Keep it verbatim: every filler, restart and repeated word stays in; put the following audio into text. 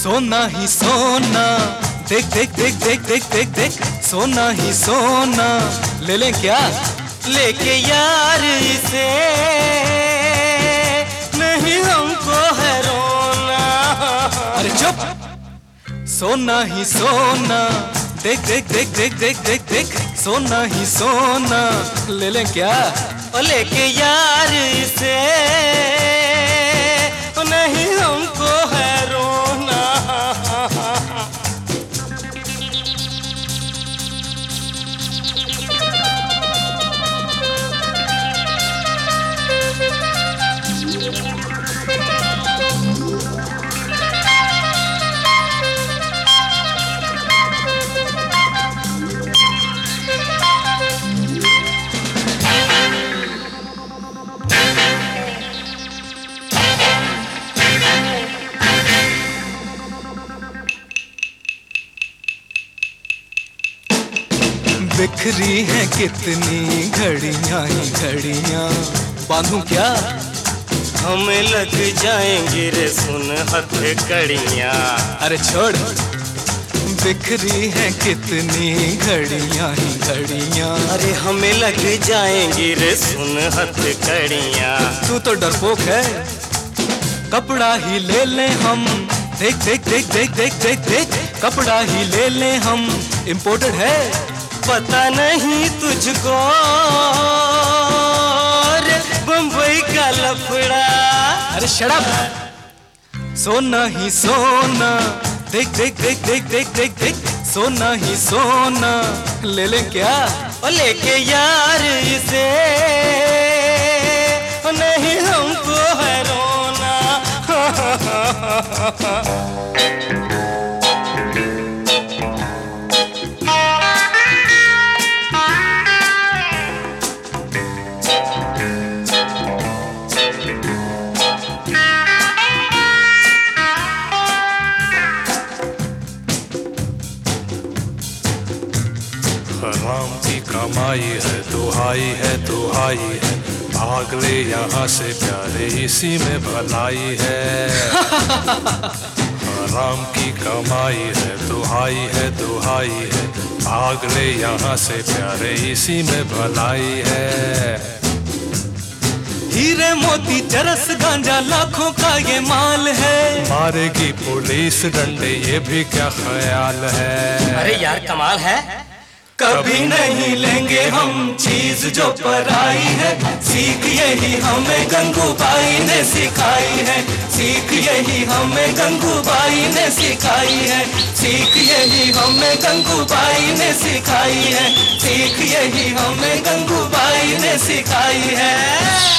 सोना ही सोना, देख देख देख देख देख देख देख, सोना ही सोना, ले लें क्या? लेके यार इसे, नहीं हमको है रोना। अरे चुप! सोना ही सोना, देख देख देख देख देख देख देख, सोना ही सोना, ले लें क्या? लेके यार इसे, नहीं हमको है रोना। बिखरी हैं कितनी घड़ियां ही घड़ियां, बांधूं क्या? हमें लग जाएंगी रे सुन हथकड़ियां। अरे छोड़! बिखरी हैं कितनी घड़ियां ही घड़ियां, अरे हमें लग जाएंगी रे सुन हथकड़ियां। तू तो डरपोक है, कपड़ा ही ले लें हम, देख देख देख देख देख देख देख, कपड़ा ही ले लें हम, इम्पोर्टेड है। पता नहीं तुझको रे बम्बई का लफड़ा। अरे शट अप! सोना ही सोना, देख देख देख देख देख देख देख, सोना ही सोना, ले लें क्या? और लेके यार इसे, नहीं हमको है रोना। हराम की कमाई है, दुहाई है दुहाई है, भाग ले यहाँ से प्यारे, इसी में भलाई है। हराम की कमाई है, दुहाई है दुहाई है, भाग ले यहाँ से प्यारे, इसी में भलाई है। हीरे मोती चरस गांजा लाखों का ये माल है, मारेगी पुलिस डंडे ये भी क्या ख्याल है। अरे यार कमाल है। कभी नहीं लेंगे हम चीज जो पराई है, सीख यही हमें गंगूबाई ने सिखाई है, सीख यही हमें गंगूबाई ने सिखाई है, सीख यही हमें गंगूबाई ने सिखाई है, सीख यही हमें गंगूबाई ने सिखाई है।